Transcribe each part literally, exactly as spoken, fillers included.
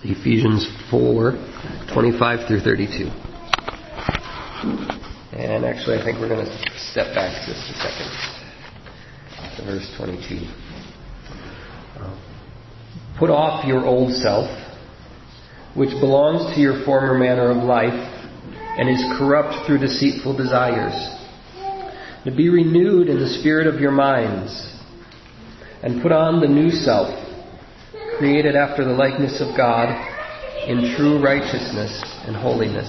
Ephesians four, twenty-five through thirty-two. And actually, I think we're going to step back just a second to verse twenty-two. Uh, Put off your old self, which belongs to your former manner of life and is corrupt through deceitful desires. To be renewed in the spirit of your minds, and put on the new self, created after the likeness of God in true righteousness and holiness.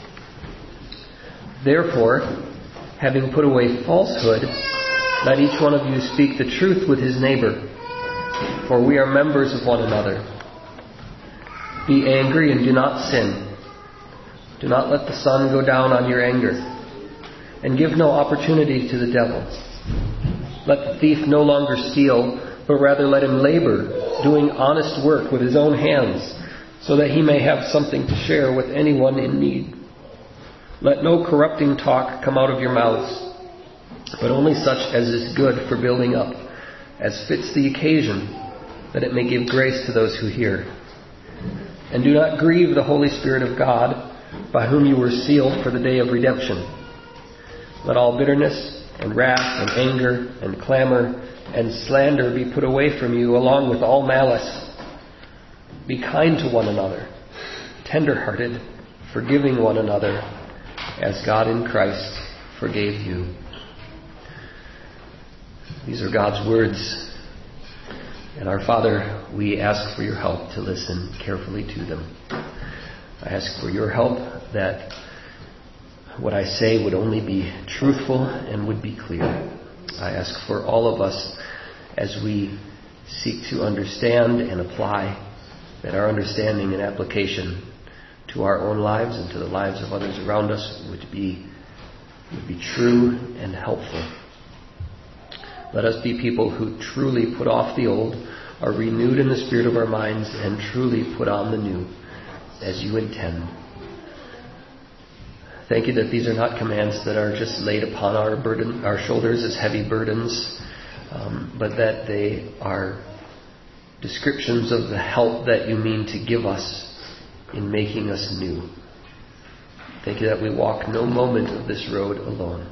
Therefore, having put away falsehood, let each one of you speak the truth with his neighbor, for we are members of one another. Be angry and do not sin. Do not let the sun go down on your anger, and give no opportunity to the devil. Let the thief no longer steal, but rather let him labor, doing honest work with his own hands, so that he may have something to share with anyone in need. Let no corrupting talk come out of your mouths, but only such as is good for building up, as fits the occasion, that it may give grace to those who hear. And do not grieve the Holy Spirit of God, by whom you were sealed for the day of redemption. Let all bitterness and wrath and anger and clamor and slander be put away from you, along with all malice. Be kind to one another, tender-hearted, forgiving one another, as God in Christ forgave you. These are God's words. And our Father, we ask for your help to listen carefully to them. I ask for your help that what I say would only be truthful and would be clear. I ask for all of us, as we seek to understand and apply, that our understanding and application to our own lives and to the lives of others around us would be, would be true and helpful. Let us be people who truly put off the old, are renewed in the spirit of our minds, and truly put on the new, as you intend. Thank you that these are not commands that are just laid upon our burden, our shoulders as heavy burdens, um, but that they are descriptions of the help that you mean to give us in making us new. Thank you that we walk no moment of this road alone.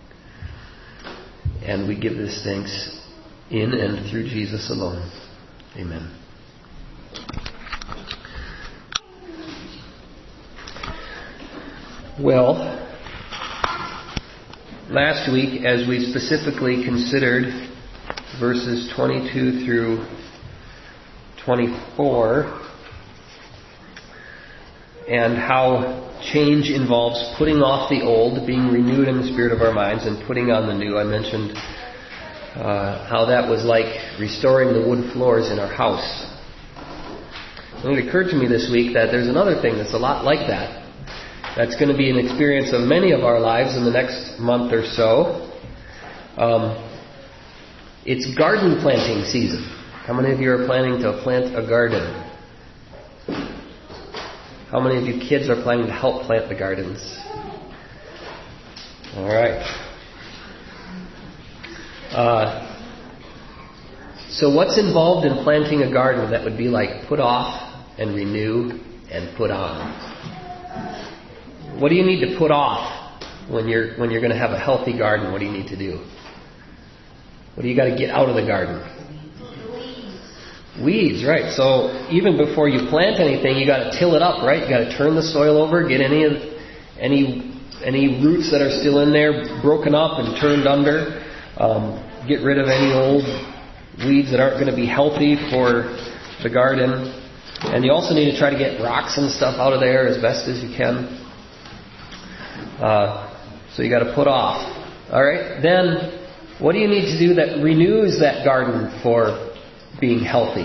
And we give this thanks in and through Jesus alone. Amen. Well, last week, as we specifically considered verses twenty-two through twenty-four, and how change involves putting off the old, being renewed in the spirit of our minds, and putting on the new. I mentioned uh, how that was like restoring the wood floors in our house. And it occurred to me this week that there's another thing that's a lot like that. That's going to be an experience of many of our lives in the next month or so. Um, it's garden planting season. How many of you are planning to plant a garden? How many of you kids are planning to help plant the gardens? All right. Uh, so what's involved in planting a garden that would be like put off and renew and put on? What do you need to put off when you're when you're going to have a healthy garden? What do you need to do? What do you got to get out of the garden? Weeds, right. So even before you plant anything, you got to till it up, right? You got to turn the soil over, get any of any any roots that are still in there broken up and turned under. Um, get rid of any old weeds that aren't going to be healthy for the garden. And you also need to try to get rocks and stuff out of there as best as you can. Uh, so you got to put off. All right. Then, what do you need to do that renews that garden for being healthy?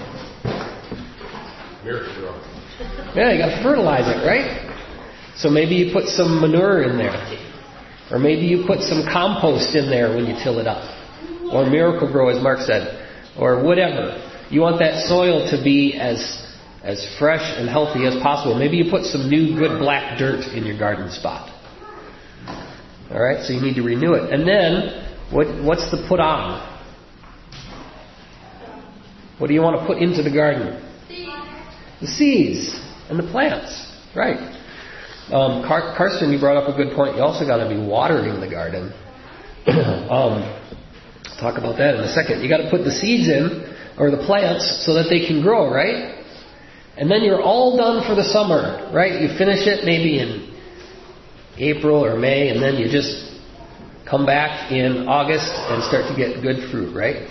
Miracle-Gro. Yeah, you got to fertilize it, right? So maybe you put some manure in there, or maybe you put some compost in there when you till it up, or Miracle-Gro, as Mark said, or whatever. You want that soil to be as as fresh and healthy as possible. Maybe you put some new, good black dirt in your garden spot. All right, so you need to renew it, and then what? What's the put on? What do you want to put into the garden? The seeds and the plants. Right. Um, Car- Karsten, you brought up a good point. You also got to be watering the garden. um, talk about that in a second. You got to put the seeds in, or the plants, so that they can grow, right? And then you're all done for the summer, right? You finish it maybe in April or May, and then you just come back in August and start to get good fruit, right?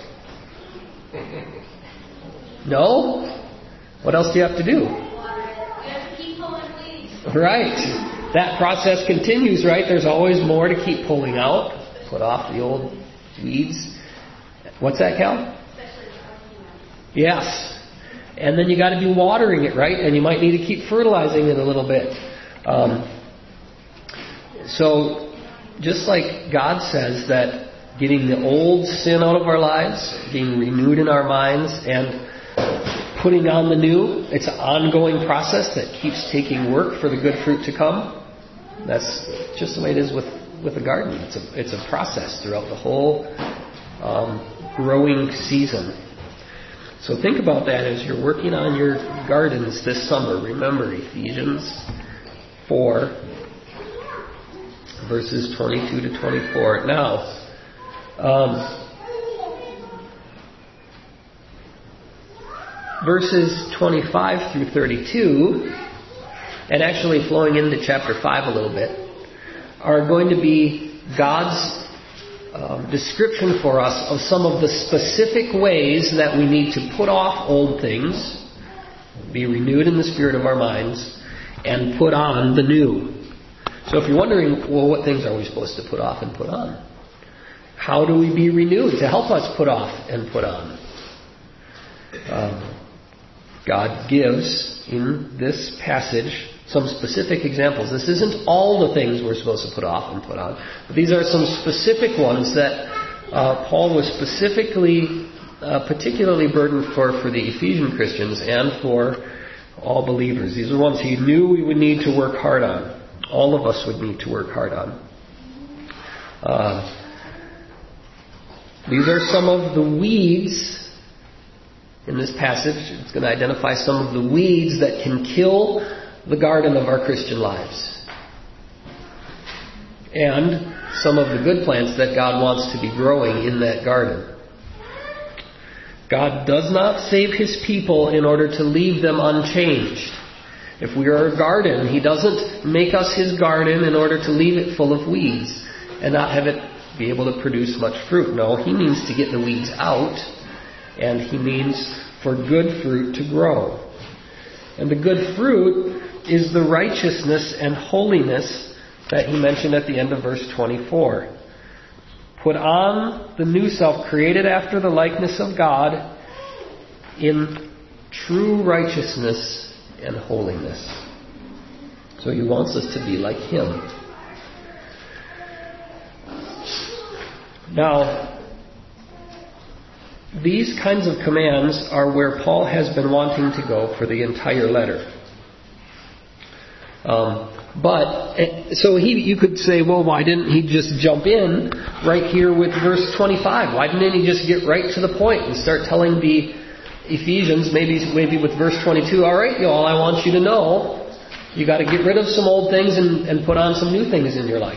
No? What else do you have to do? Right. That process continues, right? There's always more to keep pulling out. Put off the old weeds. What's that, Cal? Yes. And then you got to be watering it, right? And you might need to keep fertilizing it a little bit. Um, so, just like God says that getting the old sin out of our lives, being renewed in our minds, and putting on the new, it's an ongoing process that keeps taking work for the good fruit to come. That's just the way it is with, with a garden. It's a, it's a process throughout the whole um, growing season. So think about that as you're working on your gardens this summer. Remember Ephesians four, verses twenty-two to twenty-four. Now, um, verses twenty-five through thirty-two, and actually flowing into chapter five a little bit, are going to be God's um, description for us of some of the specific ways that we need to put off old things, be renewed in the spirit of our minds, and put on the new. So if you're wondering, well, what things are we supposed to put off and put on? How do we be renewed to help us put off and put on? Um, God gives in this passage some specific examples. This isn't all the things we're supposed to put off and put on, but these are some specific ones that uh, Paul was specifically, uh, particularly burdened for for the Ephesian Christians and for all believers. These are ones he knew we would need to work hard on. All of us would need to work hard on. Uh, these are some of the weeds in this passage. It's going to identify some of the weeds that can kill the garden of our Christian lives. And some of the good plants that God wants to be growing in that garden. God does not save His people in order to leave them unchanged. If we are a garden, He doesn't make us His garden in order to leave it full of weeds and not have it be able to produce much fruit. No, He means to get the weeds out, and He means for good fruit to grow. And the good fruit is the righteousness and holiness that He mentioned at the end of verse twenty-four. Put on the new self, created after the likeness of God, in true righteousness and holiness. So He wants us to be like Him. Now, these kinds of commands are where Paul has been wanting to go for the entire letter. Um, but, so he, you could say, well, why didn't he just jump in right here with verse twenty-five? Why didn't he just get right to the point and start telling the Ephesians, maybe maybe with verse twenty-two, all right, y'all, I want you to know, you got to get rid of some old things and, and put on some new things in your life.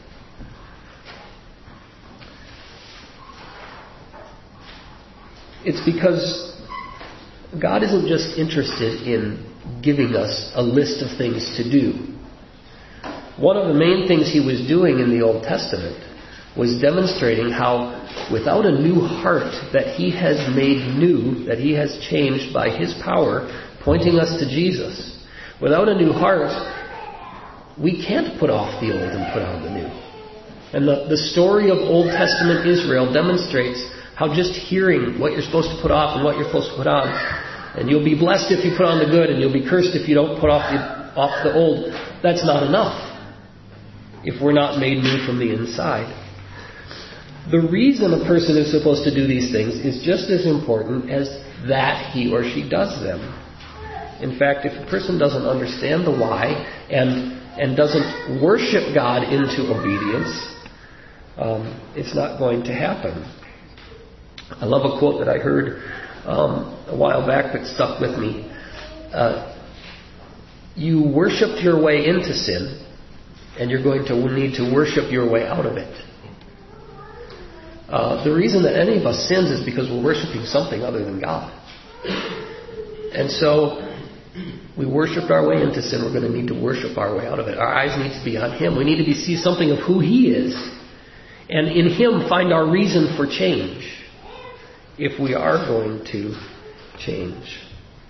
It's because God isn't just interested in giving us a list of things to do. One of the main things He was doing in the Old Testament was demonstrating how without a new heart that He has made new, that He has changed by His power, pointing us to Jesus, without a new heart, we can't put off the old and put on the new. And the, the story of Old Testament Israel demonstrates how just hearing what you're supposed to put off and what you're supposed to put on, and you'll be blessed if you put on the good, and you'll be cursed if you don't put off the, off the old, that's not enough if we're not made new from the inside. The reason a person is supposed to do these things is just as important as that he or she does them. In fact, if a person doesn't understand the why and and doesn't worship God into obedience, um, it's not going to happen. I love a quote that I heard um, a while back that stuck with me. uh, you worshiped your way into sin, and you're going to need to worship your way out of it. Uh, the reason that any of us sins is because we're worshiping something other than God. And so we worshiped our way into sin. We're going to need to worship our way out of it. Our eyes need to be on Him. We need to be, see something of who He is. And in Him find our reason for change, if we are going to change.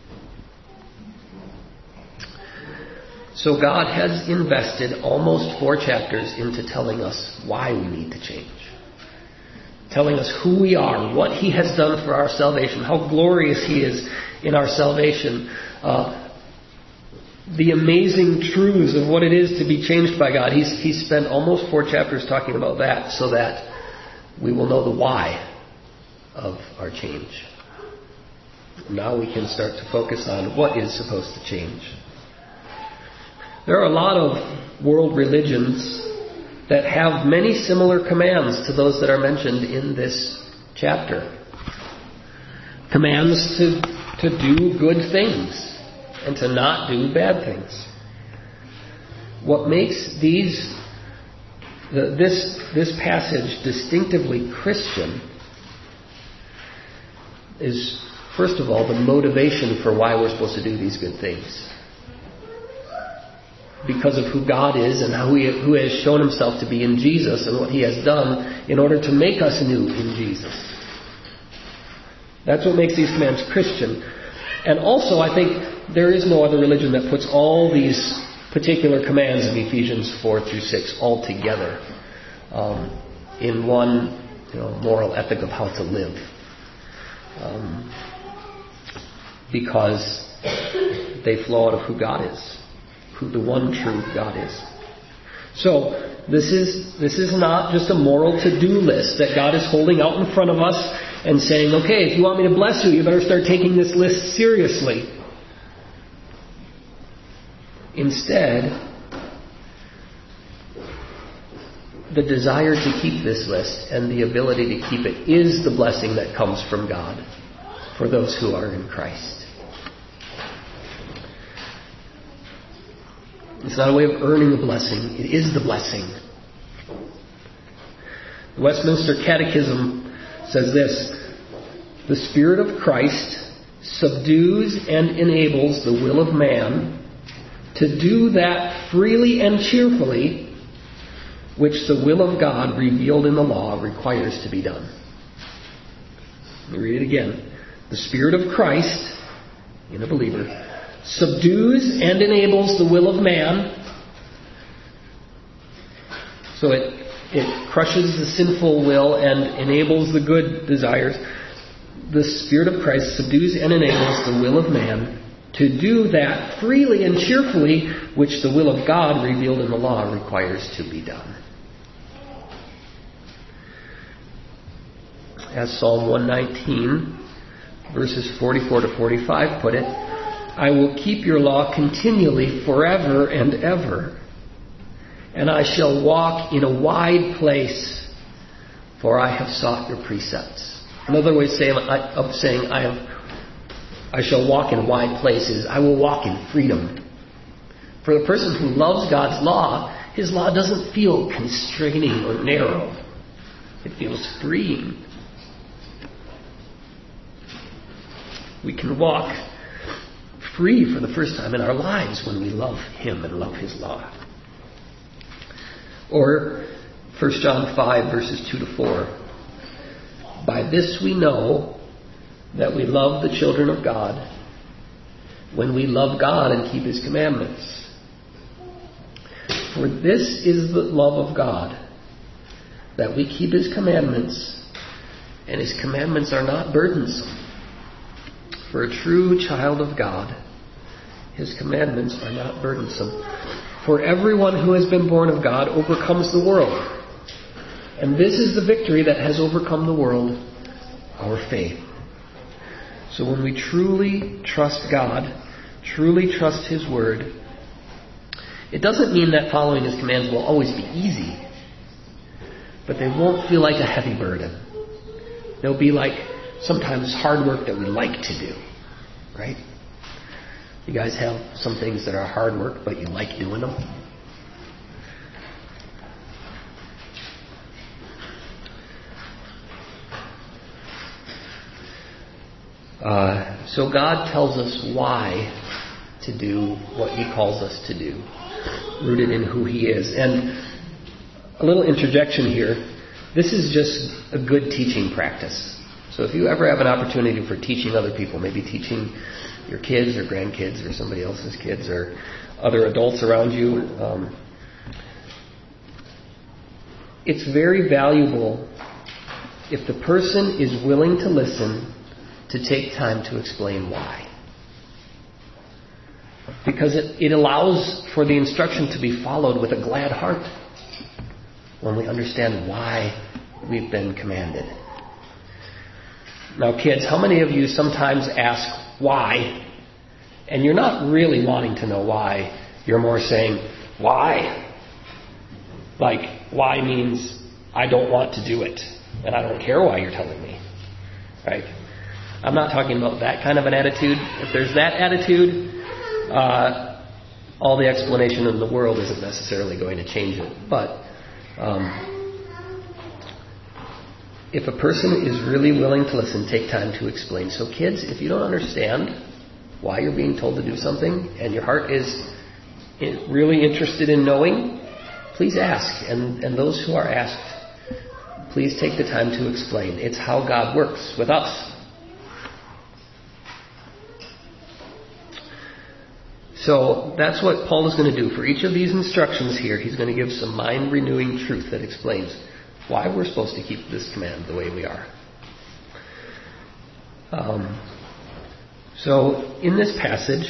So God has invested almost four chapters into telling us why we need to change. Telling us who we are, what He has done for our salvation, how glorious He is in our salvation, uh, the amazing truths of what it is to be changed by God. He's, he's spent almost four chapters talking about that so that we will know the why of our change. Now we can start to focus on what is supposed to change. There are a lot of world religions that have many similar commands to those that are mentioned in this chapter. Commands to, to do good things and to not do bad things. What makes these the, this this passage distinctively Christian is, first of all, the motivation for why we're supposed to do these good things. Because of who God is and how he, who has shown Himself to be in Jesus and what He has done in order to make us new in Jesus. That's what makes these commands Christian. And also, I think there is no other religion that puts all these particular commands of Ephesians four through six all together um, in one, you know, moral ethic of how to live. Um, because they flow out of who God is, who the one true God is. So this is this is not just a moral to-do list that God is holding out in front of us and saying, okay, if you want me to bless you, you better start taking this list seriously. Instead, the desire to keep this list and the ability to keep it is the blessing that comes from God for those who are in Christ. It's not a way of earning the blessing. It is the blessing. The Westminster Catechism says this: the Spirit of Christ subdues and enables the will of man to do that freely and cheerfully which the will of God revealed in the law requires to be done. Let me read it again. The Spirit of Christ, in a believer, subdues and enables the will of man. So it it crushes the sinful will and enables the good desires. The Spirit of Christ subdues and enables the will of man to do that freely and cheerfully which the will of God revealed in the law requires to be done. As Psalm one nineteen, verses forty-four to forty-five put it, I will keep your law continually forever and ever, and I shall walk in a wide place, for I have sought your precepts. Another way of saying I have, I shall walk in wide places, I will walk in freedom. For the person who loves God's law, His law doesn't feel constraining or narrow. It feels freeing. We can walk free for the first time in our lives when we love Him and love His law. Or First John five, verses two to four. By this we know that we love the children of God, when we love God and keep His commandments. For this is the love of God, that we keep His commandments, and His commandments are not burdensome. For a true child of God, His commandments are not burdensome. For everyone who has been born of God overcomes the world. And this is the victory that has overcome the world, our faith. So when we truly trust God, truly trust His Word, it doesn't mean that following His commands will always be easy, but they won't feel like a heavy burden. They'll be like sometimes hard work that we like to do, right? You guys have some things that are hard work, but you like doing them? Uh, so God tells us why to do what He calls us to do, rooted in who He is. And a little interjection here. This is just a good teaching practice. So if you ever have an opportunity for teaching other people, maybe teaching your kids or grandkids or somebody else's kids or other adults around you, um, it's very valuable if the person is willing to listen to take time to explain why. Because it, it allows for the instruction to be followed with a glad heart when we understand why we've been commanded. Now kids, how many of you sometimes ask why, and you're not really wanting to know why, you're more saying, why? Like, why means I don't want to do it, and I don't care why you're telling me. Right? I'm not talking about that kind of an attitude. If there's that attitude, uh, all the explanation in the world isn't necessarily going to change it. But um, if a person is really willing to listen, take time to explain. So kids, if you don't understand why you're being told to do something and your heart is really interested in knowing, please ask. And, and those who are asked, please take the time to explain. It's how God works with us. So that's what Paul is going to do. For each of these instructions here, he's going to give some mind-renewing truth that explains why we're supposed to keep this command the way we are. Um, so in this passage,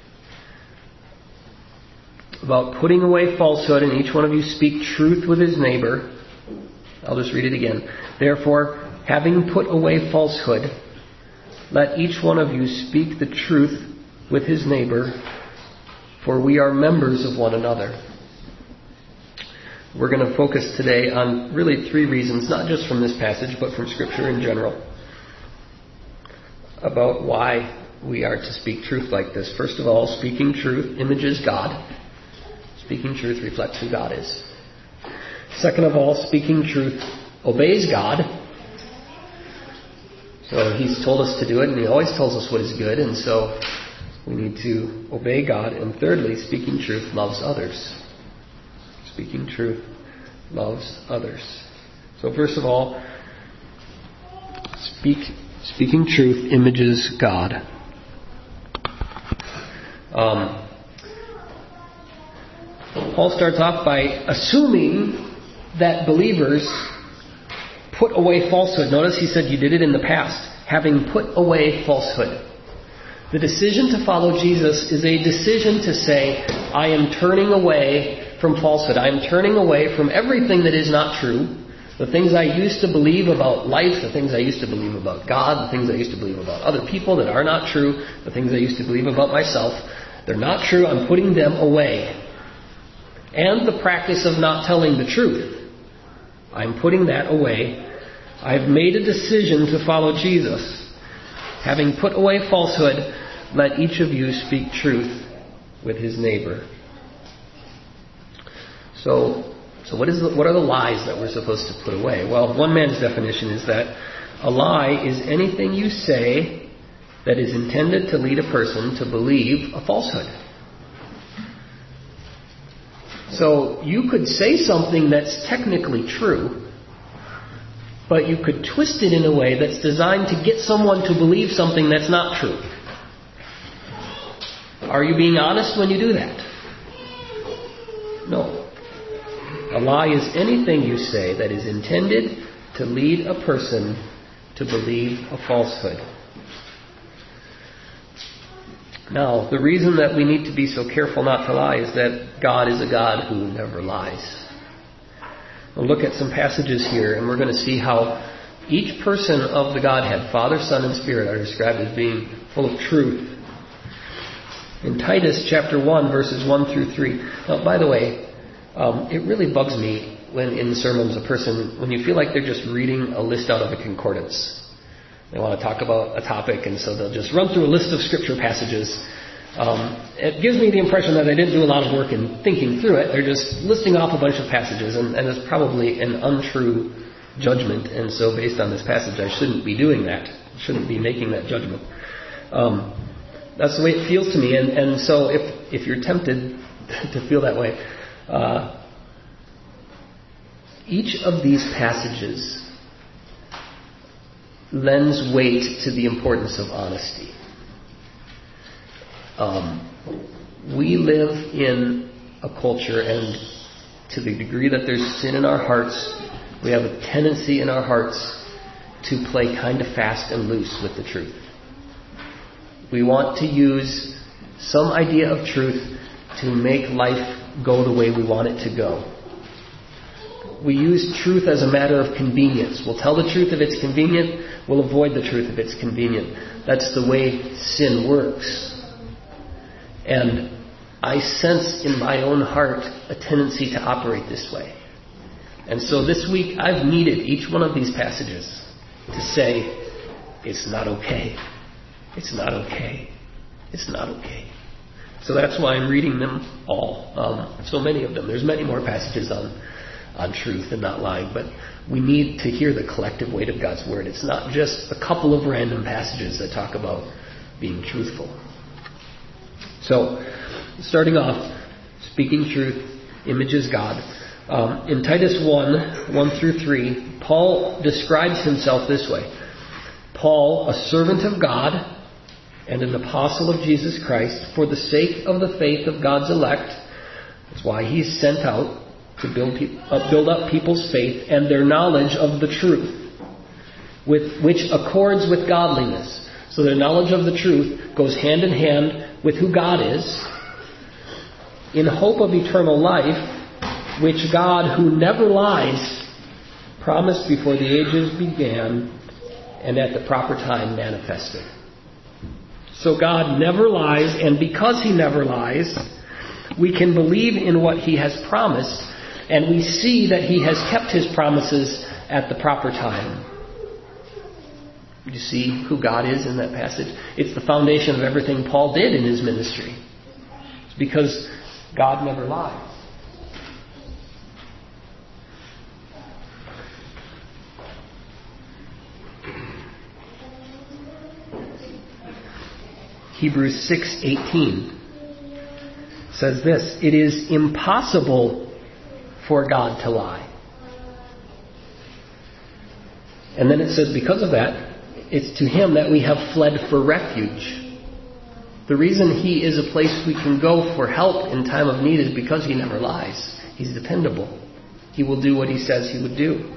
about putting away falsehood, and each one of you speak truth with his neighbor. I'll just read it again. Therefore, having put away falsehood, let each one of you speak the truth with his neighbor, for we are members of one another. We're going to focus today on really three reasons, not just from this passage, but from Scripture in general, about why we are to speak truth like this. First of all, speaking truth images God. Speaking truth reflects who God is. Second of all, speaking truth obeys God. So He's told us to do it, and He always tells us what is good, and so we need to obey God. And thirdly, speaking truth loves others. Speaking truth loves others. So first of all, speak, speaking truth images God. Um, Paul starts off by assuming that believers put away falsehood. Notice he said you did it in the past, having put away falsehood. The decision to follow Jesus is a decision to say, I am turning away from falsehood. I am turning away from everything that is not true. The things I used to believe about life, the things I used to believe about God, the things I used to believe about other people that are not true, the things I used to believe about myself, they're not true. I'm putting them away. And the practice of not telling the truth, I'm putting that away. I've made a decision to follow Jesus. Having put away falsehood, let each of you speak truth with his neighbor. So, so what is the, what are the lies that we're supposed to put away? Well, one man's definition is that a lie is anything you say that is intended to lead a person to believe a falsehood. So you could say something that's technically true, but you could twist it in a way that's designed to get someone to believe something that's not true. Are you being honest when you do that? No. A lie is anything you say that is intended to lead a person to believe a falsehood. Now, the reason that we need to be so careful not to lie is that God is a God who never lies. We'll look at some passages here, and we're going to see how each person of the Godhead, Father, Son, and Spirit, are described as being full of truth. In Titus chapter one, verses one through three. Now, by the way, um, it really bugs me when in sermons a person, when you feel like they're just reading a list out of a concordance. They want to talk about a topic, and so they'll just run through a list of scripture passages. Um, it gives me the impression that I didn't do a lot of work in thinking through it. They're just listing off a bunch of passages, and, and it's probably an untrue judgment. And so based on this passage, I shouldn't be doing that. Shouldn't be making that judgment. Um, that's the way it feels to me. And, and so if, if you're tempted to feel that way, uh, each of these passages lends weight to the importance of honesty. Um, we live in a culture, and to the degree that there's sin in our hearts, we have a tendency in our hearts to play kind of fast and loose with the truth. We want to use some idea of truth to make life go the way we want it to go. We use truth as a matter of convenience. We'll tell the truth if it's convenient. We'll avoid the truth if it's convenient. That's the way sin works. And I sense in my own heart a tendency to operate this way. And so this week I've needed each one of these passages to say, it's not okay. It's not okay. It's not okay. So that's why I'm reading them all. Um, so many of them. There's many more passages on, on truth and not lying. But we need to hear the collective weight of God's Word. It's not just a couple of random passages that talk about being truthful. So, starting off, speaking truth, images God. Um, in Titus one, one through three, Paul describes himself this way. Paul, a servant of God and an apostle of Jesus Christ, for the sake of the faith of God's elect. That's why he's sent out to build, pe- uh, build up people's faith and their knowledge of the truth, with which accords with godliness. So their knowledge of the truth goes hand in hand with who God is, in hope of eternal life, which God, who never lies, promised before the ages began and at the proper time manifested. So God never lies, and because He never lies, we can believe in what He has promised, and we see that He has kept His promises at the proper time. You see who God is in that passage? It's the foundation of everything Paul did in his ministry. It's because God never lies. Hebrews six eighteen says this, it is impossible for God to lie. And then it says because of that, it's to Him that we have fled for refuge. The reason He is a place we can go for help in time of need is because He never lies. He's dependable. He will do what He says He would do.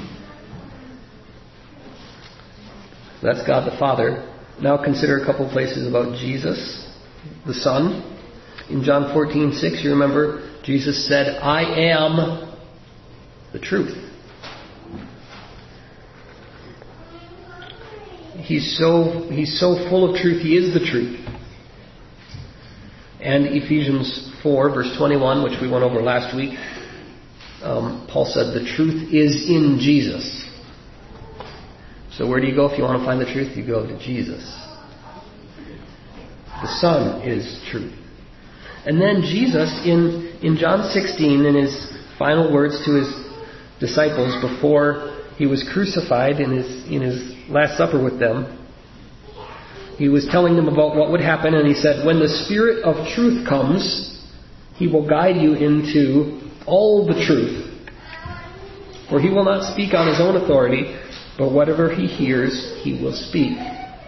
That's God the Father. Now consider a couple places about Jesus, the Son. In John fourteen six, you remember, Jesus said, I am the truth. He's so, he's so full of truth, He is the truth. And Ephesians four, verse twenty-one, which we went over last week, um, Paul said, the truth is in Jesus. So where do you go if you want to find the truth? You go to Jesus. The Son is truth. And then Jesus, in, in John sixteen, in His final words to His disciples before He was crucified, in His, in His Last Supper with them, He was telling them about what would happen, and He said, when the Spirit of truth comes, He will guide you into all the truth. For He will not speak on His own authority, but whatever He hears, He will speak.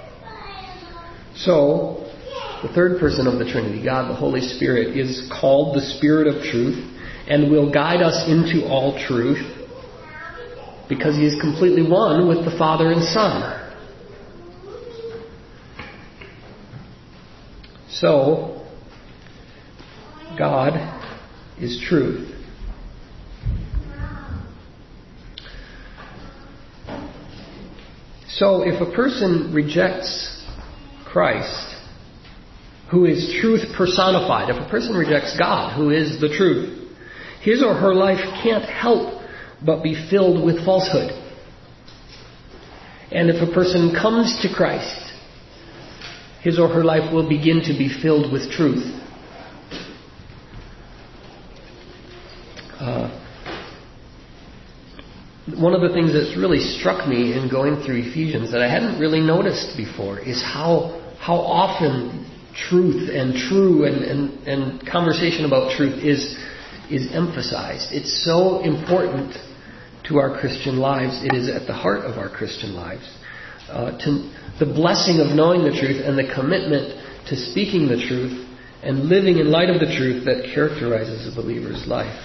So, the third person of the Trinity, God the Holy Spirit, is called the Spirit of truth and will guide us into all truth because He is completely one with the Father and Son. So, God is truth. So, if a person rejects Christ, who is truth personified, if a person rejects God, who is the truth, his or her life can't help but be filled with falsehood. And if a person comes to Christ his or her life will begin to be filled with truth. Uh, one of the things that's really struck me in going through Ephesians that I hadn't really noticed before is how how often truth and true and, and, and conversation about truth is is emphasized. It's so important to our Christian lives. It is at the heart of our Christian lives. Uh, to the blessing of knowing the truth and the commitment to speaking the truth and living in light of the truth that characterizes a believer's life.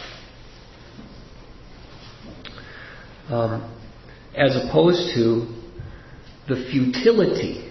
Um, as opposed to the futility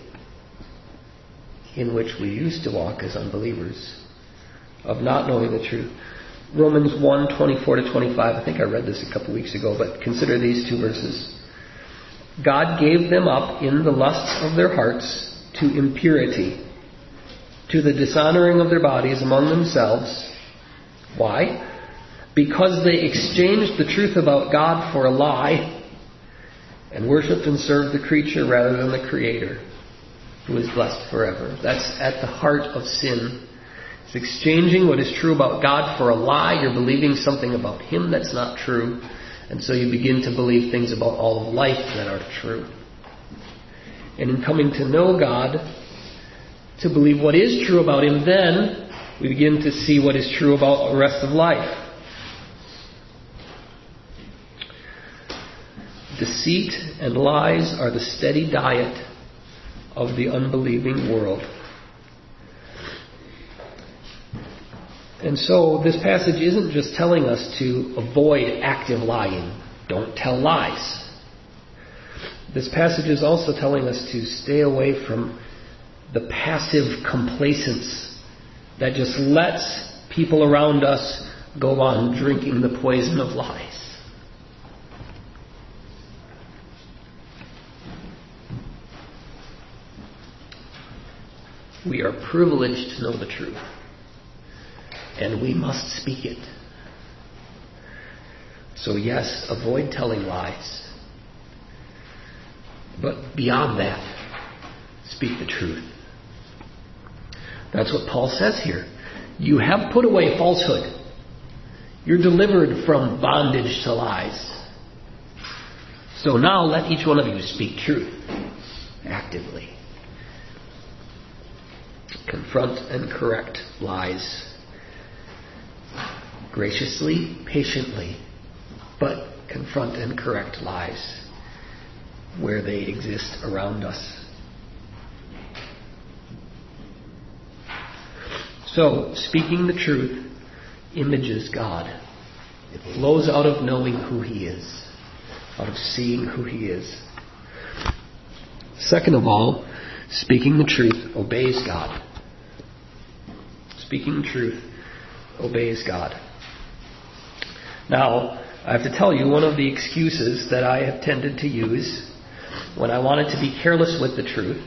in which we used to walk as unbelievers of not knowing the truth. Romans one, twenty-four to twenty-five, I think I read this a couple weeks ago, but consider these two verses. God gave them up in the lusts of their hearts to impurity, to the dishonoring of their bodies among themselves. Why? Because they exchanged the truth about God for a lie and worshipped and served the creature rather than the Creator, who is blessed forever. That's at the heart of sin. It's exchanging what is true about God for a lie. You're believing something about Him that's not true. And so you begin to believe things about all of life that are true. And in coming to know God, to believe what is true about Him, then we begin to see what is true about the rest of life. Deceit and lies are the steady diet of the unbelieving world. And so this passage isn't just telling us to avoid active lying. Don't tell lies. This passage is also telling us to stay away from the passive complacence that just lets people around us go on drinking the poison of lies. We are privileged to know the truth, and we must speak it. So yes, avoid telling lies. But beyond that, speak the truth. That's what Paul says here. You have put away falsehood. You're delivered from bondage to lies. So now let each one of you speak truth actively. Confront and correct lies graciously, patiently, but confront and correct lies where they exist around us. So, speaking the truth images God. It flows out of knowing who He is, out of seeing who He is. Second of all, speaking the truth obeys God. Speaking truth obeys God. Now, I have to tell you, one of the excuses that I have tended to use when I wanted to be careless with the truth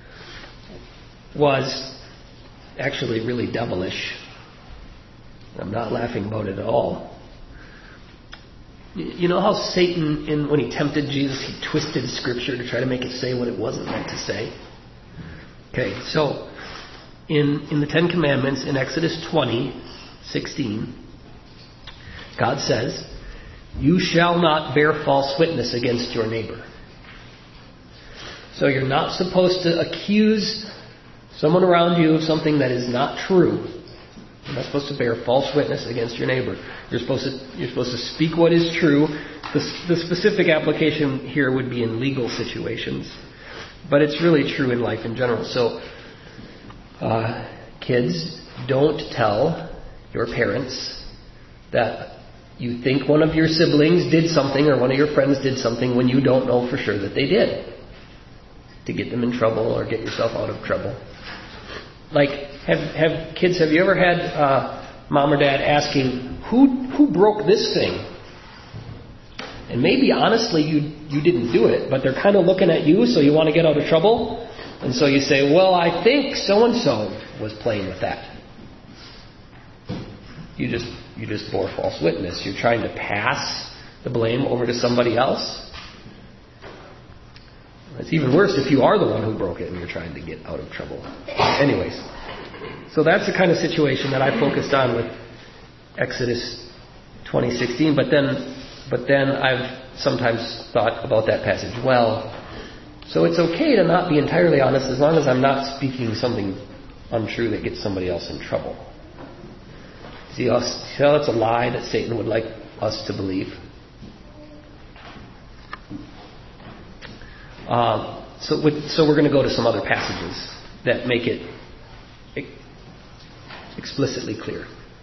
was actually really devilish. I'm not laughing about it at all. You know how Satan, in, when he tempted Jesus, he twisted Scripture to try to make it say what it wasn't meant to say? Okay, so In, in the Ten Commandments, in Exodus twenty, sixteen, God says, "You shall not bear false witness against your neighbor." So you're not supposed to accuse someone around you of something that is not true. You're not supposed to bear false witness against your neighbor. You're supposed to, you're supposed to speak what is true. The, the specific application here would be in legal situations. But it's really true in life in general. So, Uh, kids, don't tell your parents that you think one of your siblings did something or one of your friends did something when you don't know for sure that they did, to get them in trouble or get yourself out of trouble. Like, have have kids, have you ever had uh, mom or dad asking, who who broke this thing? And maybe honestly you you didn't do it, but they're kind of looking at you, so you want to get out of trouble. And so you say, well, I think so-and-so was playing with that. You just you just bore false witness. You're trying to pass the blame over to somebody else. It's even worse if you are the one who broke it and you're trying to get out of trouble. Anyways, so that's the kind of situation that I focused on with Exodus twenty sixteen. But then, but then I've sometimes thought about that passage. Well, so it's okay to not be entirely honest as long as I'm not speaking something untrue that gets somebody else in trouble. See how, see how that's a lie that Satan would like us to believe? Uh, so, with, so we're going to go to some other passages that make it ex- explicitly clear.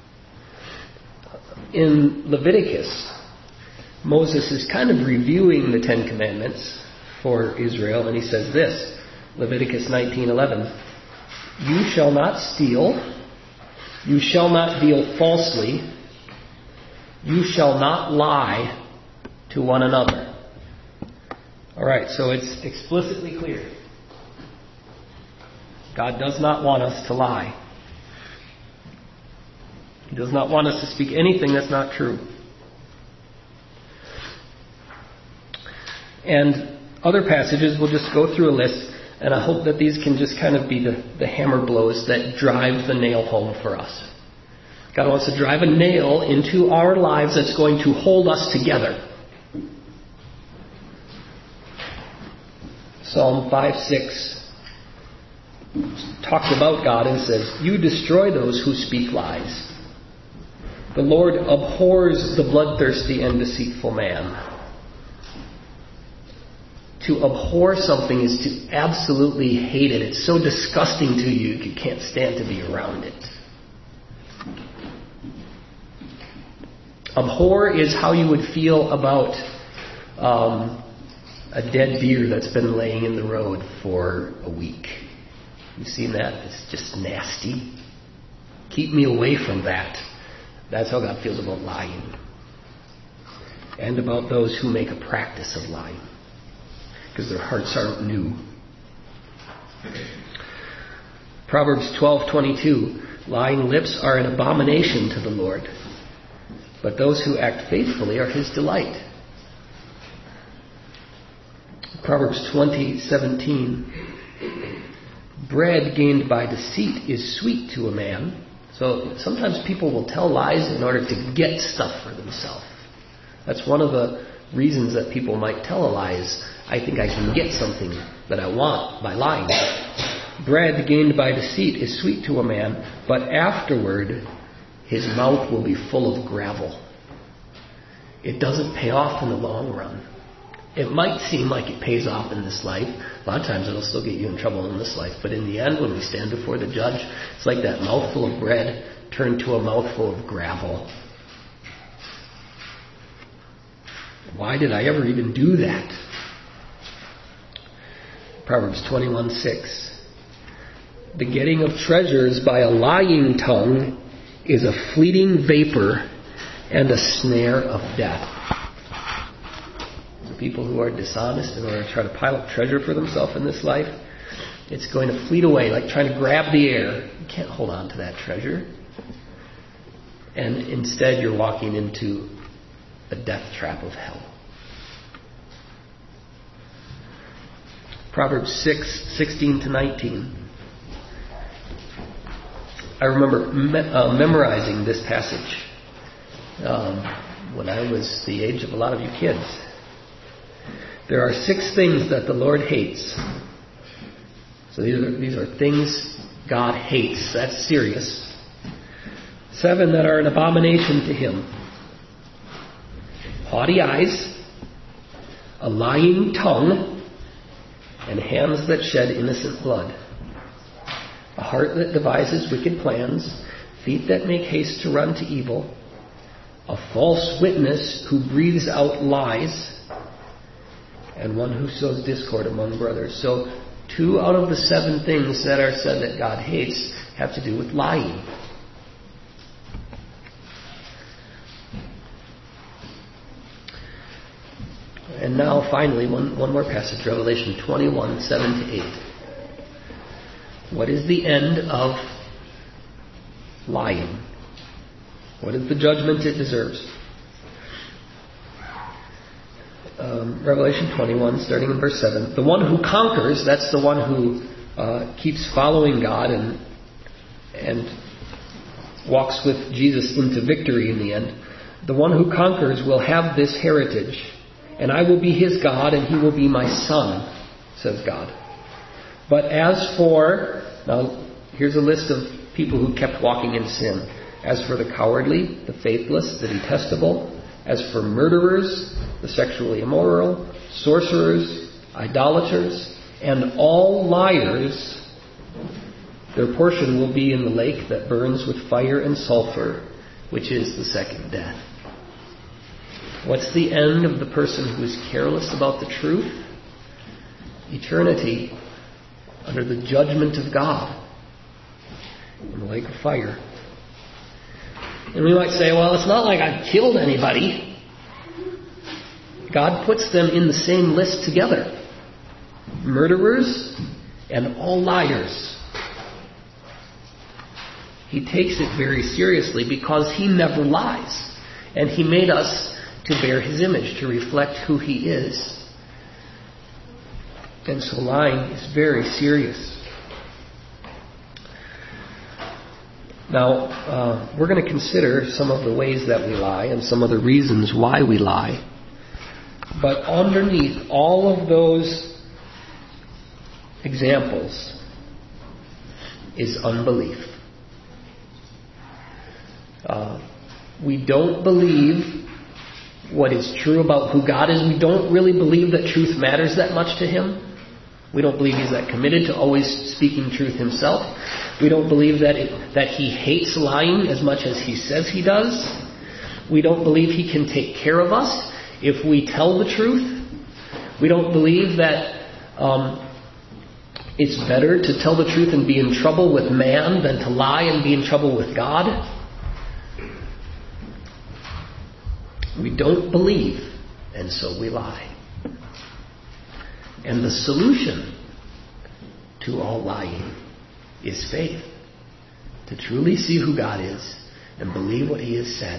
In Leviticus, Moses is kind of reviewing the Ten Commandments for Israel, and he says this, Leviticus nineteen eleven, "You shall not steal, you shall not deal falsely, you shall not lie to one another." All right, so it's explicitly clear. God does not want us to lie. He does not want us to speak anything that's not true. And other passages, we'll just go through a list, and I hope that these can just kind of be the, the hammer blows that drive the nail home for us. God wants to drive a nail into our lives that's going to hold us together. Psalm five six talks about God and says, "You destroy those who speak lies. The Lord abhors the bloodthirsty and deceitful man." To abhor something is to absolutely hate it. It's so disgusting to you, you can't stand to be around it. Abhor is how you would feel about um, a dead deer that's been laying in the road for a week. You've seen that? It's just nasty. Keep me away from that. That's how God feels about lying. And about those who make a practice of lying. Because their hearts aren't new. Proverbs twelve twenty-two, "Lying lips are an abomination to the Lord, but those who act faithfully are His delight." Proverbs twenty seventeen, "Bread gained by deceit is sweet to a man." So sometimes people will tell lies in order to get stuff for themselves. That's one of the reasons that people might tell a lie is, I think I can get something that I want by lying. "Bread gained by deceit is sweet to a man, but afterward his mouth will be full of gravel." It doesn't pay off in the long run. It might seem like it pays off in this life. A lot of times it'll still get you in trouble in this life. But in the end, when we stand before the judge, it's like that mouthful of bread turned to a mouthful of gravel. Why did I ever even do that? Proverbs twenty-one six. "The getting of treasures by a lying tongue is a fleeting vapor and a snare of death." People who are dishonest in order to try to pile up treasure for themselves in this life, it's going to fleet away like trying to grab the air. You can't hold on to that treasure. And instead you're walking into a death trap of hell. Proverbs six sixteen to nineteen. I remember me- uh, memorizing this passage um, when I was the age of a lot of you kids. "There are six things that the Lord hates." So these are, these are things God hates. That's serious. "Seven that are an abomination to Him: haughty eyes, a lying tongue, and hands that shed innocent blood. A heart that devises wicked plans, feet that make haste to run to evil, a false witness who breathes out lies, and one who sows discord among brothers." So two out of the seven things that are said that God hates have to do with lying. And now finally, one, one more passage, Revelation twenty-one, seven to eight. What is the end of lying? What is the judgment it deserves? um, Revelation twenty-one, starting in verse seven. The one who conquers, that's the one who uh, keeps following God and and walks with Jesus into victory in the end. The one who conquers will have this heritage, and I will be his God, and he will be my son, says God. But as for, now here's a list of people who kept walking in sin. As for the cowardly, the faithless, the detestable, as for murderers, the sexually immoral, sorcerers, idolaters, and all liars, their portion will be in the lake that burns with fire and sulfur, which is the second death. What's the end of the person who is careless about the truth? Eternity under the judgment of God in the lake of fire. And we might say, well, it's not like I've killed anybody. God puts them in the same list together. Murderers and all liars. He takes it very seriously because he never lies. And he made us to bear his image, to reflect who he is. And so lying is very serious. Now, uh, we're going to consider some of the ways that we lie and some of the reasons why we lie. But underneath all of those examples is unbelief. Uh, we don't believe what is true about who God is. We don't really believe that truth matters that much to him. We don't believe he's that committed to always speaking truth himself. We don't believe that it, that he hates lying as much as he says he does. We don't believe he can take care of us if we tell the truth. We don't believe that um, it's better to tell the truth and be in trouble with man than to lie and be in trouble with God. We don't believe, and so we lie. And the solution to all lying is faith. To truly see who God is and believe what he has said.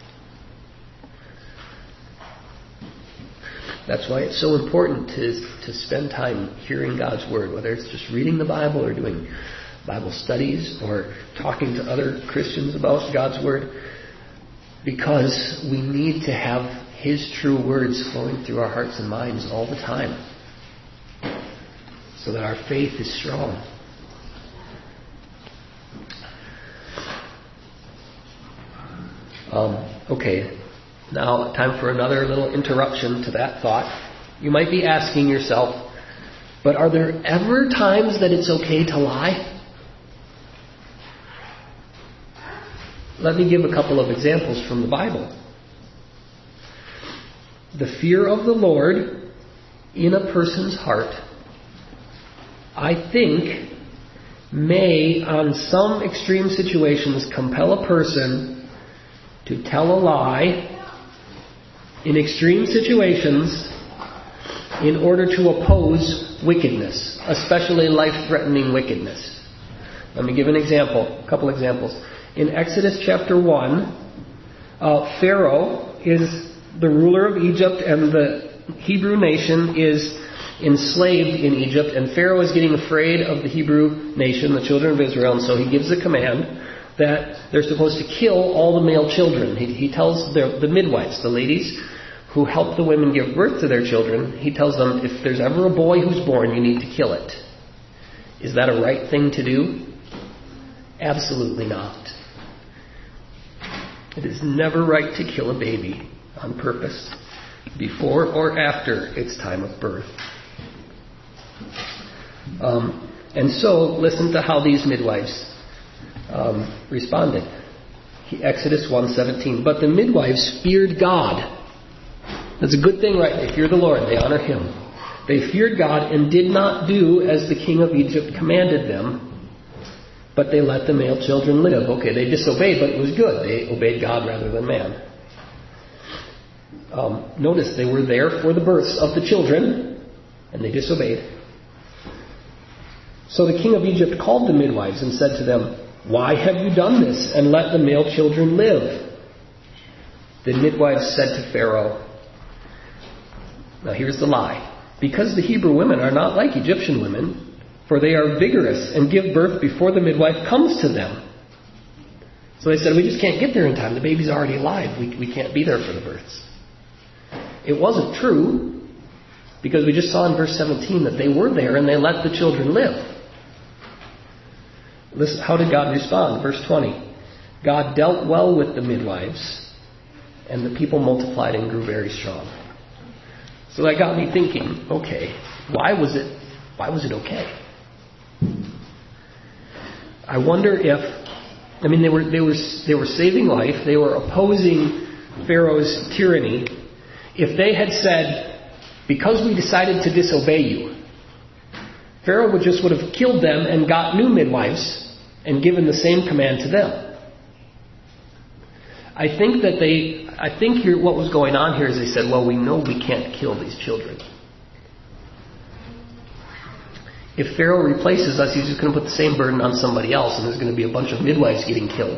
That's why it's so important to, to spend time hearing God's Word, whether it's just reading the Bible or doing Bible studies or talking to other Christians about God's Word, because we need to have his true words flowing through our hearts and minds all the time so that our faith is strong. Um, okay, now time for another little interruption to that thought. You might be asking yourself, but are there ever times that it's okay to lie? Let me give a couple of examples from the Bible. The fear of the Lord in a person's heart, I think, may, on some extreme situations, compel a person to tell a lie in extreme situations in order to oppose wickedness, especially life-threatening wickedness. Let me give an example, a couple examples. In Exodus chapter one, uh, Pharaoh is the ruler of Egypt and the Hebrew nation is enslaved in Egypt, and Pharaoh is getting afraid of the Hebrew nation, the children of Israel, and so he gives a command that they're supposed to kill all the male children. He, he tells the, the midwives, the ladies who help the women give birth to their children, he tells them, if there's ever a boy who's born, you need to kill it. Is that a right thing to do? Absolutely not. It is never right to kill a baby on purpose, before or after its time of birth. Um, and so, listen to how these midwives um, responded. Exodus one seventeen. But the midwives feared God. That's a good thing, right? They fear the Lord. They honor him. They feared God and did not do as the king of Egypt commanded them, but they let the male children live. Okay, they disobeyed, but it was good. They obeyed God rather than man. Um, notice they were there for the births of the children, and they disobeyed. So the king of Egypt called the midwives and said to them, "Why have you done this, and let the male children live?" The midwives said to Pharaoh, Now here's the lie. Because the Hebrew women are not like Egyptian women, for they are vigorous and give birth before the midwife comes to them. So they said, we just can't get there in time. The baby's already alive. We, we can't be there for the births. It wasn't true, because we just saw in verse seventeen that they were there and they let the children live. Listen, how did God respond? Verse twenty. God dealt well with the midwives, and the people multiplied and grew very strong. So that got me thinking, okay, why was it why was it okay? I wonder if I mean they were they were they were saving life, they were opposing Pharaoh's tyranny. If they had said, because we decided to disobey you, Pharaoh would just would have killed them and got new midwives and given the same command to them. I think that they, I think here, what was going on here is they said, well, we know we can't kill these children. If Pharaoh replaces us, he's just going to put the same burden on somebody else, and there's going to be a bunch of midwives getting killed.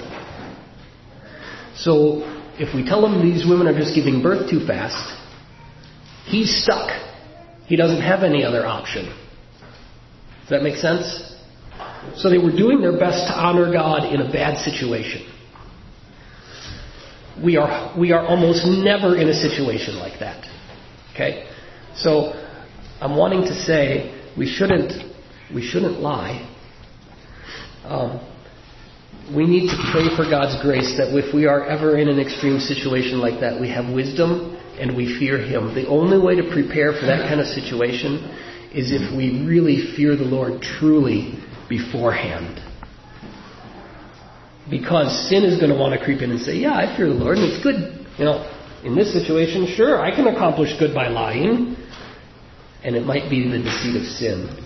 So, if we tell him these women are just giving birth too fast, he's stuck. He doesn't have any other option. Does that make sense? So they were doing their best to honor God in a bad situation. We are we are almost never in a situation like that. Okay? So I'm wanting to say we shouldn't we shouldn't lie. Um, we need to pray for God's grace that if we are ever in an extreme situation like that, we have wisdom and we fear Him. The only way to prepare for that kind of situation is if we really fear the Lord truly beforehand. Because sin is going to want to creep in and say, yeah, I fear the Lord, and it's good. You know, in this situation, sure, I can accomplish good by lying. And it might be the deceit of sin.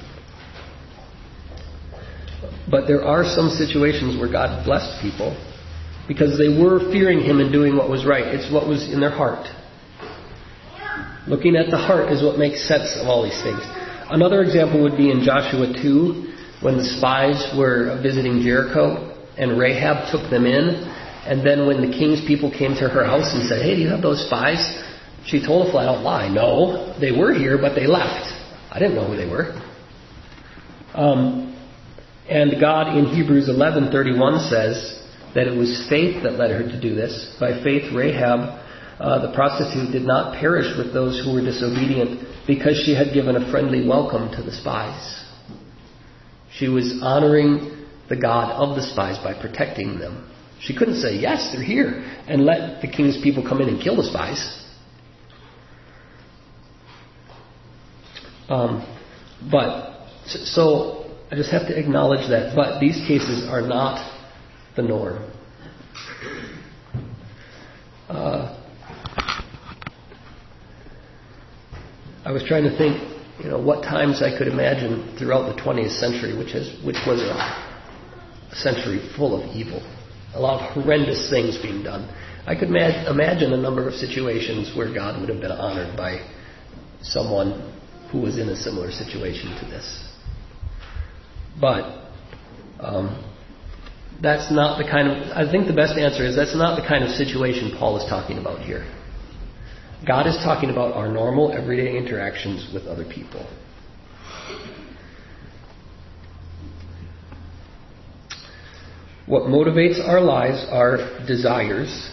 But there are some situations where God blessed people because they were fearing Him and doing what was right. It's what was in their heart. Looking at the heart is what makes sense of all these things. Another example would be in Joshua two, when the spies were visiting Jericho and Rahab took them in. And then when the king's people came to her house and said, hey, do you have those spies? She told a flat out lie. No, they were here, but they left. I didn't know who they were. Um, and God in Hebrews eleven thirty-one says that it was faith that led her to do this. By faith, Rahab, uh, the prostitute, did not perish with those who were disobedient because she had given a friendly welcome to the spies. She was honoring the God of the spies by protecting them. She couldn't say, yes, they're here, and let the king's people come in and kill the spies. Um, but, so, I just have to acknowledge that, but these cases are not the norm. Uh, I was trying to think, you know, what times I could imagine throughout the twentieth century, which has, which was a century full of evil. A lot of horrendous things being done. I could ma- imagine a number of situations where God would have been honored by someone who was in a similar situation to this. But um, that's not the kind of... I think the best answer is that's not the kind of situation Paul is talking about here. God is talking about our normal, everyday interactions with other people. What motivates our lives are desires.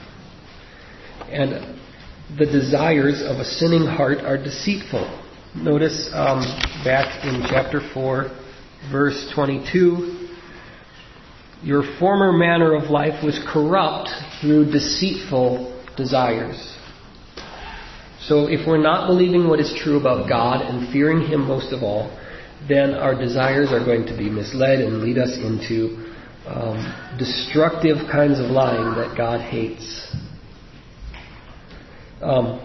And the desires of a sinning heart are deceitful. Notice um, back in chapter four, verse twenty-two, your former manner of life was corrupt through deceitful desires. So if we're not believing what is true about God and fearing Him most of all, then our desires are going to be misled and lead us into um, destructive kinds of lying that God hates. Um,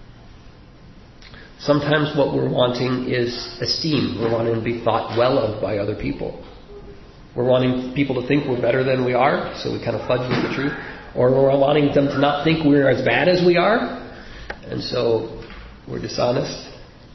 sometimes what we're wanting is esteem. We're wanting to be thought well of by other people. We're wanting people to think we're better than we are, so we kind of fudge with the truth. Or we're wanting them to not think we're as bad as we are, and so we're dishonest.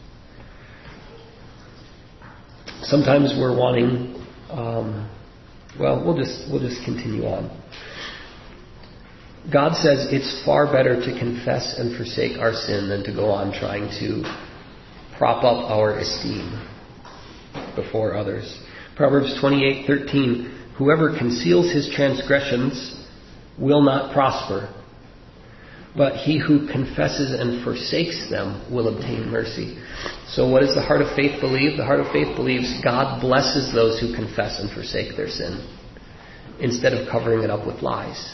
Sometimes we're wanting, um, well, we'll just we'll just continue on. God says it's far better to confess and forsake our sin than to go on trying to prop up our esteem before others. Proverbs twenty-eight thirteen, whoever conceals his transgressions will not prosper, but he who confesses and forsakes them will obtain mercy. So what does the heart of faith believe? The heart of faith believes God blesses those who confess and forsake their sin instead of covering it up with lies.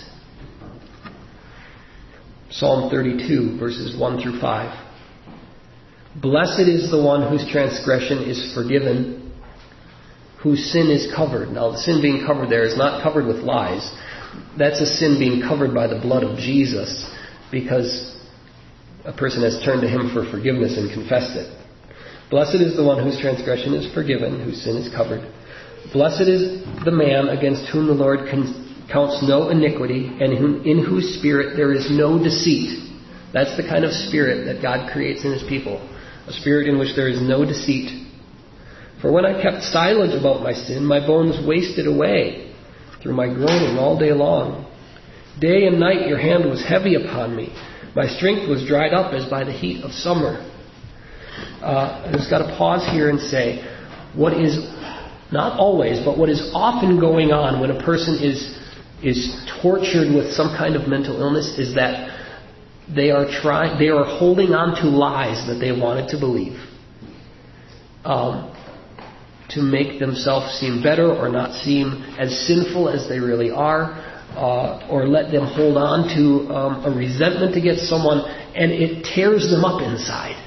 Psalm thirty-two, verses one through five. Blessed is the one whose transgression is forgiven, whose sin is covered. Now, the sin being covered there is not covered with lies. That's a sin being covered by the blood of Jesus, because a person has turned to him for forgiveness and confessed it. Blessed is the one whose transgression is forgiven, whose sin is covered. Blessed is the man against whom the Lord con- counts no iniquity, and whom, in whose spirit there is no deceit. That's the kind of spirit that God creates in his people. A spirit in which there is no deceit. For when I kept silent about my sin, my bones wasted away through my groaning all day long. Day and night your hand was heavy upon me. My strength was dried up as by the heat of summer. Uh, I've just got to pause here and say, what is, not always, but what is often going on when a person is is tortured with some kind of mental illness is that they are trying, they are holding on to lies that they wanted to believe, um, to make themselves seem better or not seem as sinful as they really are. Uh, or let them hold on to um, a resentment against someone, and it tears them up inside.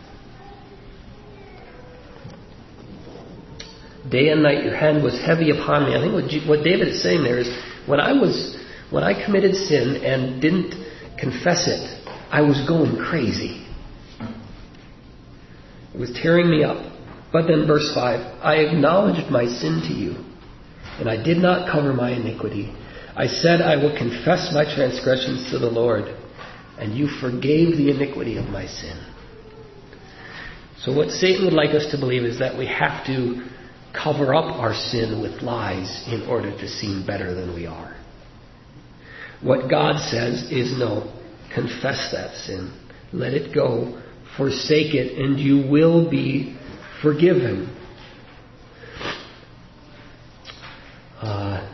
Day and night your hand was heavy upon me. I think what, G- what David is saying there is, when I was, when I committed sin and didn't confess it, I was going crazy. It was tearing me up. But then verse five, I acknowledged my sin to you, and I did not cover my iniquity. I said, I will confess my transgressions to the Lord, and you forgave the iniquity of my sin. So what Satan would like us to believe is that we have to cover up our sin with lies in order to seem better than we are. What God says is, no, confess that sin. Let it go. Forsake it, and you will be forgiven. Uh,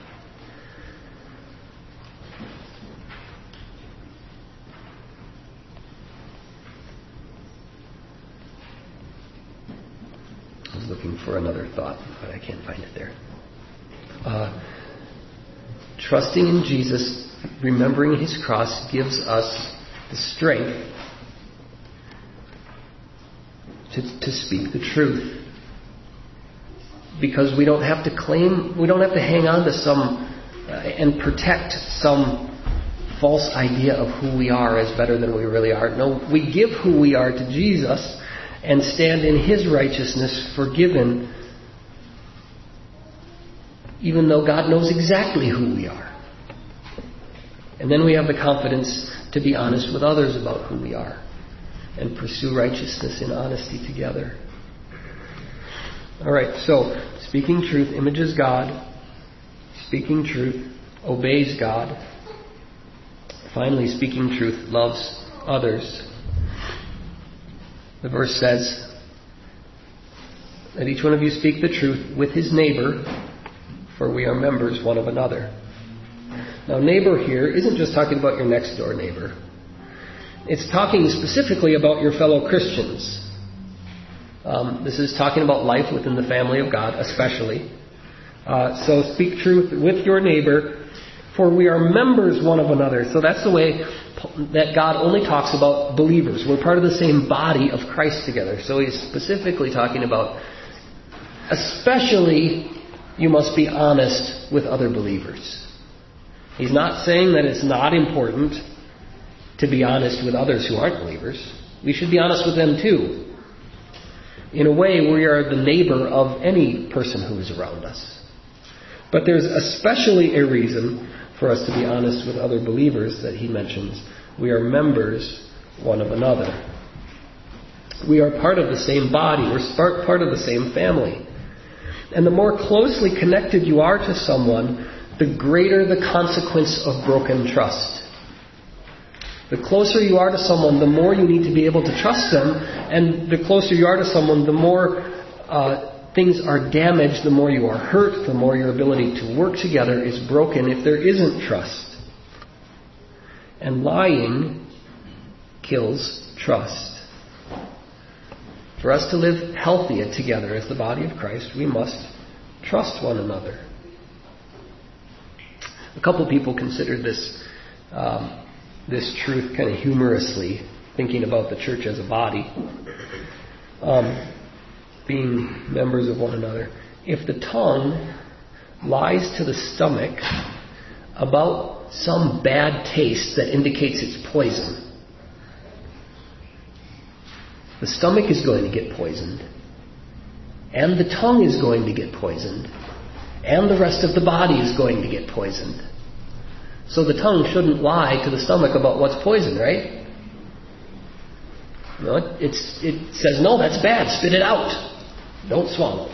looking for another thought, but I can't find it there. Uh, trusting in Jesus, remembering his cross, gives us the strength to, to speak the truth. Because we don't have to claim, we don't have to hang on to some uh, and protect some false idea of who we are as better than we really are. No, we give who we are to Jesus and stand in his righteousness, forgiven, even though God knows exactly who we are. And then we have the confidence to be honest with others about who we are and pursue righteousness in honesty together. All right, so speaking truth images God. Speaking truth obeys God. Finally, speaking truth loves others. The verse says, let each one of you speak the truth with his neighbor, for we are members one of another. Now, neighbor here isn't just talking about your next door neighbor. It's talking specifically about your fellow Christians. Um, this is talking about life within the family of God, especially. Uh, so speak truth with your neighbor, for we are members one of another. So that's the way that God only talks about believers. We're part of the same body of Christ together. So he's specifically talking about, especially, you must be honest with other believers. He's not saying that it's not important to be honest with others who aren't believers. We should be honest with them too. In a way, we are the neighbor of any person who is around us. But there's especially a reason for us to be honest with other believers that he mentions. We are members one of another. We are part of the same body. We're part of the same family. And the more closely connected you are to someone, the greater the consequence of broken trust. The closer you are to someone, the more you need to be able to trust them. And the closer you are to someone, the more uh, things are damaged, the more you are hurt, the more your ability to work together is broken if there isn't trust. And lying kills trust. For us to live healthy together as the body of Christ, we must trust one another. A couple people considered this um, this truth kind of humorously, thinking about the church as a body, um, being members of one another. If the tongue lies to the stomach about some bad taste that indicates it's poison, the stomach is going to get poisoned, and the tongue is going to get poisoned, and the rest of the body is going to get poisoned. So the tongue shouldn't lie to the stomach about what's poison, right? No, it, it's, it says, no, that's bad, spit it out. Don't swallow.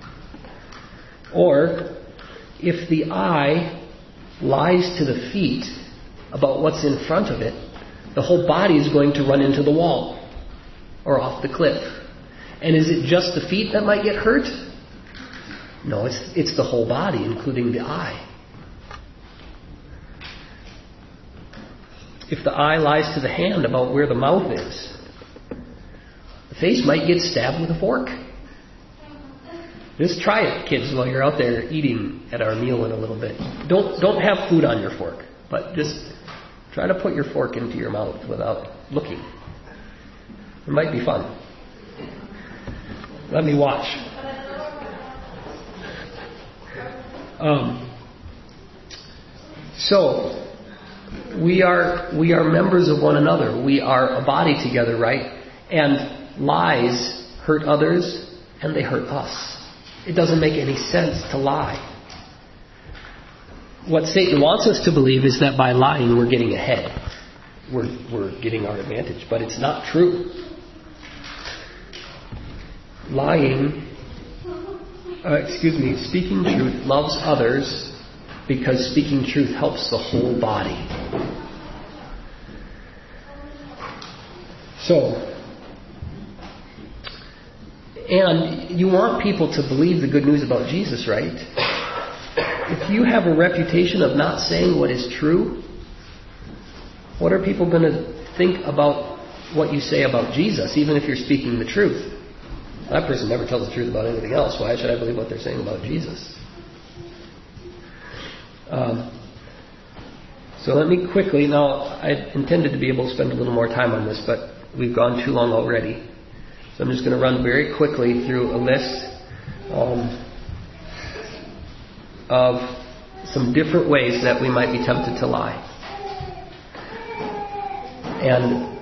Or, if the eye lies to the feet about what's in front of it, the whole body is going to run into the wall or off the cliff. And is it just the feet that might get hurt? No, it's, it's the whole body, including the eye. If the eye lies to the hand about where the mouth is, the face might get stabbed with a fork. Just try it, kids, while you're out there eating at our meal in a little bit. Don't don't have food on your fork, but just try to put your fork into your mouth without looking. It might be fun. Let me watch. Um, so, we are we are members of one another. We are a body together, right? And lies hurt others, and they hurt us. It doesn't make any sense to lie. What Satan wants us to believe is that by lying we're getting ahead. We're, we're getting our advantage. But it's not true. Lying, uh, excuse me, speaking truth loves others because speaking truth helps the whole body. So, and you want people to believe the good news about Jesus, right? If you have a reputation of not saying what is true, what are people going to think about what you say about Jesus, even if you're speaking the truth? That person never tells the truth about anything else. Why should I believe what they're saying about Jesus? Um, so let me quickly, now I intended to be able to spend a little more time on this, but we've gone too long already. So I'm just going to run very quickly through a list um, of some different ways that we might be tempted to lie. And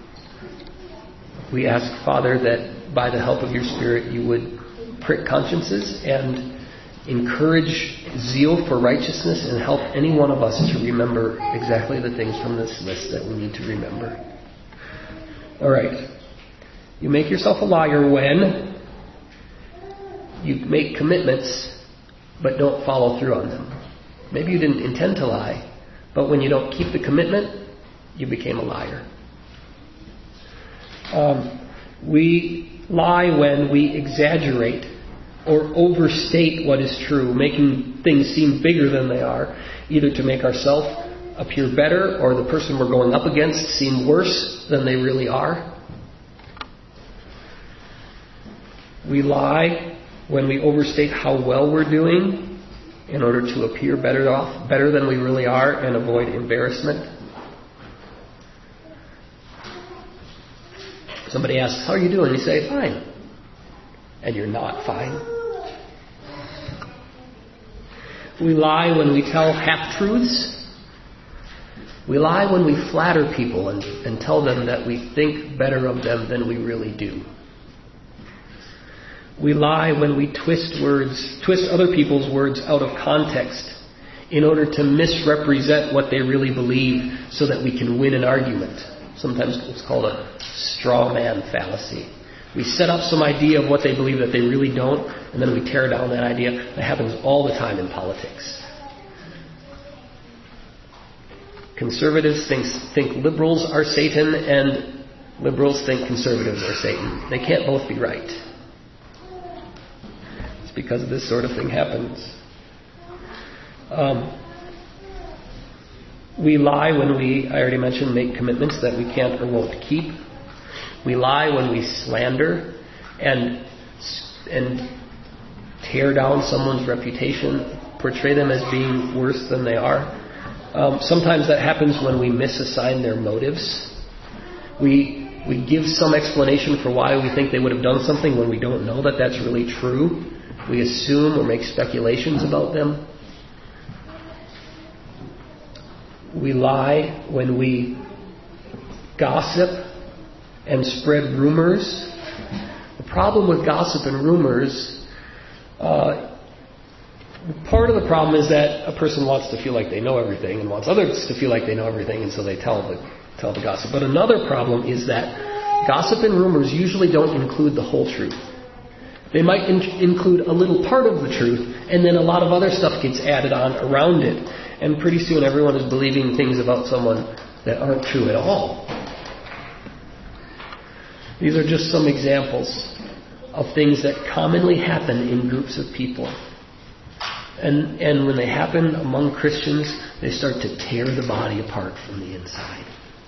we ask, Father, that by the help of your Spirit you would prick consciences and encourage zeal for righteousness and help any one of us to remember exactly the things from this list that we need to remember. All right. You make yourself a liar when you make commitments but don't follow through on them. Maybe you didn't intend to lie, but when you don't keep the commitment, you became a liar. Um, we lie when we exaggerate or overstate what is true, making things seem bigger than they are, either to make ourselves appear better or the person we're going up against seem worse than they really are. We lie when we overstate how well we're doing in order to appear better off, better than we really are, and avoid embarrassment. Somebody asks, how are you doing? You say, fine. And you're not fine. We lie when we tell half-truths. We lie when we flatter people and, and tell them that we think better of them than we really do. We lie when we twist words, twist other people's words out of context in order to misrepresent what they really believe so that we can win an argument. Sometimes it's called a straw man fallacy. We set up some idea of what they believe that they really don't, and then we tear down that idea. That happens all the time in politics. conservatives think, think liberals are Satan, and liberals think conservatives are Satan. They can't both be right. It's because this sort of thing happens. Um, we lie when we, I already mentioned, make commitments that we can't or won't keep. We lie when we slander and and tear down someone's reputation, portray them as being worse than they are. Um, sometimes that happens when we misassign their motives. We we give some explanation for why we think they would have done something when we don't know that that's really true. We assume or make speculations about them. We lie when we gossip and spread rumors. The problem with gossip and rumors, uh, part of the problem is that a person wants to feel like they know everything and wants others to feel like they know everything, and so they tell the tell the gossip. But another problem is that gossip and rumors usually don't include the whole truth. They might in- include a little part of the truth, and then a lot of other stuff gets added on around it. And pretty soon everyone is believing things about someone that aren't true at all. These are just some examples of things that commonly happen in groups of people. And and when they happen among Christians, they start to tear the body apart from the inside.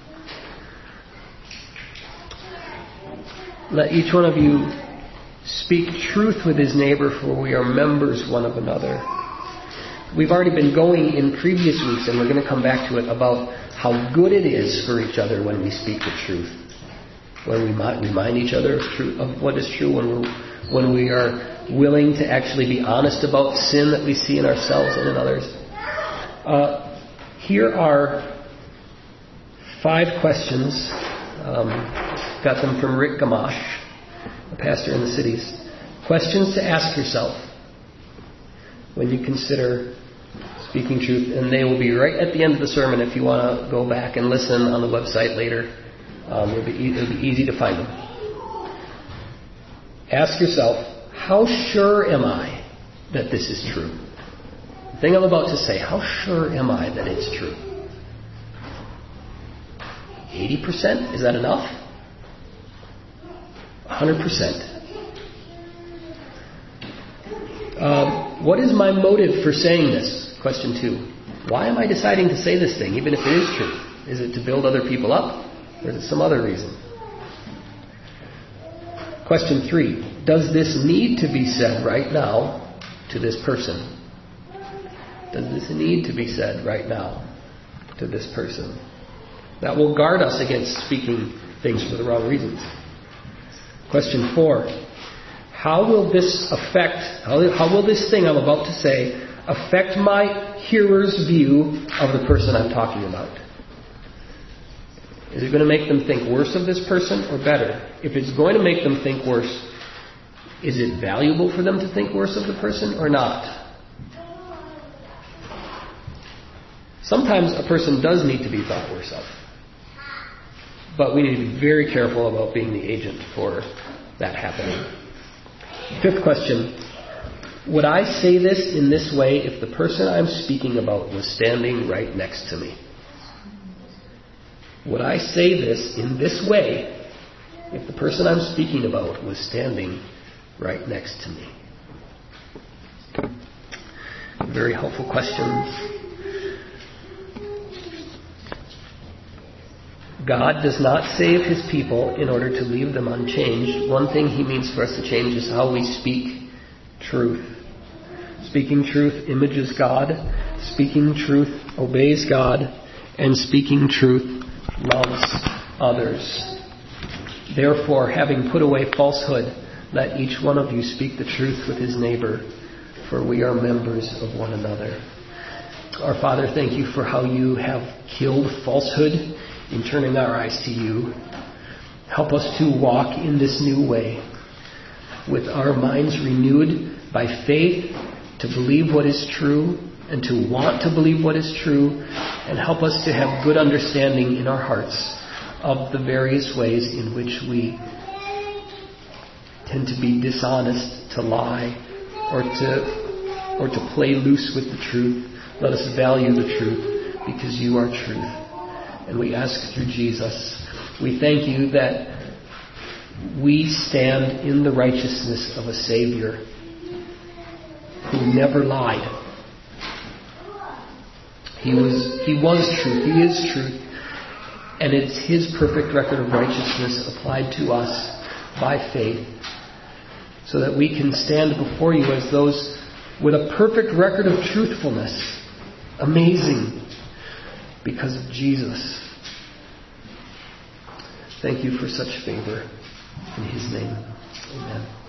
Let each one of you speak truth with his neighbor, for we are members one of another. We've already been going in previous weeks, and we're going to come back to it, about how good it is for each other when we speak the truth. When we remind each other of, true, of what is true, when, we're, when we are willing to actually be honest about sin that we see in ourselves and in others. Uh, here are five questions. Um, got them from Rick Gamache, a pastor in the cities. Questions to ask yourself when you consider speaking truth, and they will be right at the end of the sermon if you want to go back and listen on the website later. Um, it'll, be e- it'll be easy to find them. Ask yourself, how sure am I that this is true? The thing I'm about to say, how sure am I that it's true? eighty percent? Is that enough? one hundred percent. Um, what is my motive for saying this? Question two. Why am I deciding to say this thing, even if it is true? Is it to build other people up? Or is it some other reason? Question three. Does this need to be said right now to this person? Does this need to be said right now to this person? That will guard us against speaking things for the wrong reasons. Question four. How will this affect, how, how will this thing I'm about to say affect my hearer's view of the person I'm talking about? Is it going to make them think worse of this person or better? If it's going to make them think worse, is it valuable for them to think worse of the person or not? Sometimes a person does need to be thought worse of. But we need to be very careful about being the agent for that happening. Fifth question. Would I say this in this way if the person I'm speaking about was standing right next to me? Would I say this in this way if the person I'm speaking about was standing right next to me? Very helpful questions. God does not save his people in order to leave them unchanged. One thing he means for us to change is how we speak truth. Speaking truth images God. Speaking truth obeys God. And speaking truth loves others. Therefore, having put away falsehood, let each one of you speak the truth with his neighbor, for we are members of one another. Our Father, thank you for how you have killed falsehood in turning our eyes to you. Help us to walk in this new way with our minds renewed by faith to believe what is true and to want to believe what is true, and help us to have good understanding in our hearts of the various ways in which we tend to be dishonest, to lie, or to or to play loose with the truth. Let us value the truth. because you are truth. And we ask through Jesus, we thank you that we stand in the righteousness of a Savior who never lied. He was, he was truth. He is truth. And it's His perfect record of righteousness applied to us by faith, so that we can stand before you as those with a perfect record of truthfulness. Amazing. Because of Jesus. Thank you for such favor. In His name. Amen.